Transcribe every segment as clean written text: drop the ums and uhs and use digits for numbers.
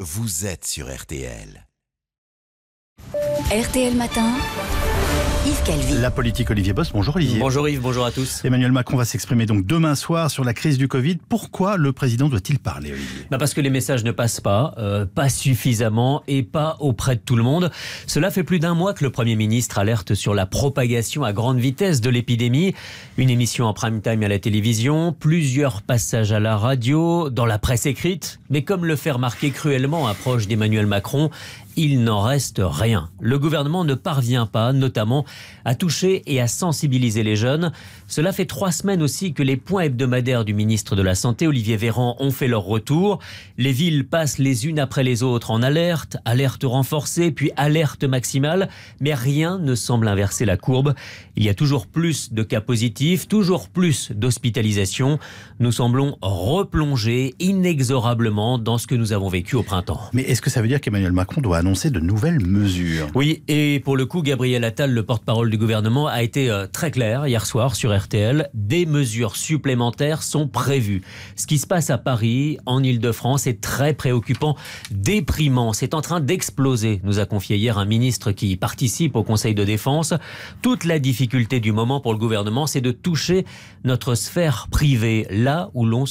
vous êtes sur RTL. RTL Matin, Yves Calvi. La politique, Olivier Boss. Bonjour Olivier. Bonjour Yves, bonjour à tous. Emmanuel Macron va s'exprimer donc demain soir sur la crise du Covid. Pourquoi le président doit-il parler, Olivier ? Parce que les messages ne passent pas suffisamment et pas auprès de tout le monde. Cela fait plus d'un mois que le Premier ministre alerte sur la propagation à grande vitesse de l'épidémie. Une émission en prime time à la télévision, plusieurs passages à la radio, dans la presse écrite. Mais comme le fait remarquer cruellement un proche d'Emmanuel Macron, il n'en reste rien. Le gouvernement ne parvient pas, notamment, à toucher et à sensibiliser les jeunes. Cela fait 3 semaines aussi que les points hebdomadaires du ministre de la Santé, Olivier Véran, ont fait leur retour. Les villes passent les unes après les autres en alerte, alerte renforcée, puis alerte maximale. Mais rien ne semble inverser la courbe. Il y a toujours plus de cas positifs, toujours plus d'hospitalisations. Nous semblons replonger inexorablement dans ce que nous avons vécu au printemps. Mais est-ce que ça veut dire qu'Emmanuel Macron doit annoncer de nouvelles mesures ? Oui, et pour le coup, Gabriel Attal, le porte-parole du gouvernement, a été très clair hier soir sur RTL. Des mesures supplémentaires sont prévues. Ce qui se passe à Paris, en Ile-de-France, est très préoccupant, déprimant. C'est en train d'exploser, nous a confié hier un ministre qui participe au Conseil de défense. Toute la difficulté du moment pour le gouvernement, c'est de toucher notre sphère privée, là où l'on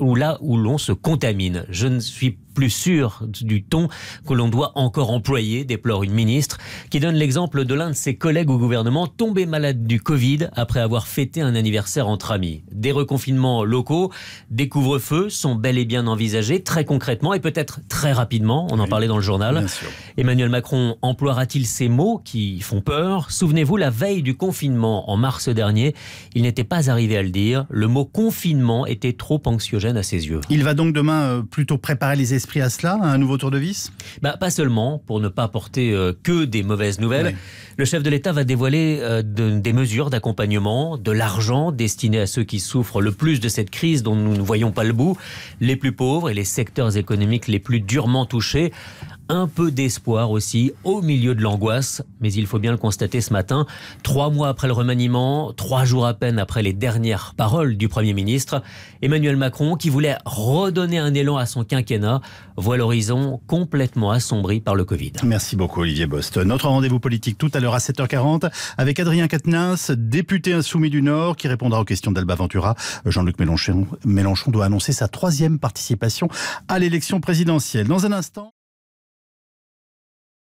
se contamine. Je ne suis plus sûr du ton que l'on doit encore employer, déplore une ministre, qui donne l'exemple de l'un de ses collègues au gouvernement tombé malade du Covid après avoir fêté un anniversaire entre amis. Des reconfinements locaux, des couvre-feux sont bel et bien envisagés très concrètement et peut-être très rapidement, on en parlait dans le journal. Emmanuel Macron emploiera-t-il ces mots qui font peur ? Souvenez-vous, la veille du confinement en mars dernier, il n'était pas arrivé à le dire, le mot confinement était trop anxiogène à ses yeux. Il va donc demain plutôt préparer les esprits à cela, à un nouveau tour de vis ? Pas seulement, pour ne pas apporter que des mauvaises nouvelles. Oui. Le chef de l'État va dévoiler des mesures d'accompagnement, de l'argent destiné à ceux qui souffrent le plus de cette crise dont nous ne voyons pas le bout, les plus pauvres et les secteurs économiques les plus durement touchés. Un peu d'espoir aussi au milieu de l'angoisse, mais il faut bien le constater ce matin, 3 mois après le remaniement, 3 jours à peine après les dernières paroles du Premier ministre, Emmanuel Macron, qui voulait redonner un élan à son quinquennat, voit l'horizon complètement assombri par le Covid. Merci beaucoup Olivier Bost. Notre rendez-vous politique tout à l'heure à 7h40 avec Adrien Quatennens, député insoumis du Nord, qui répondra aux questions d'Alba Ventura. Jean-Luc Mélenchon doit annoncer sa 3e participation à l'élection présidentielle. Dans un instant...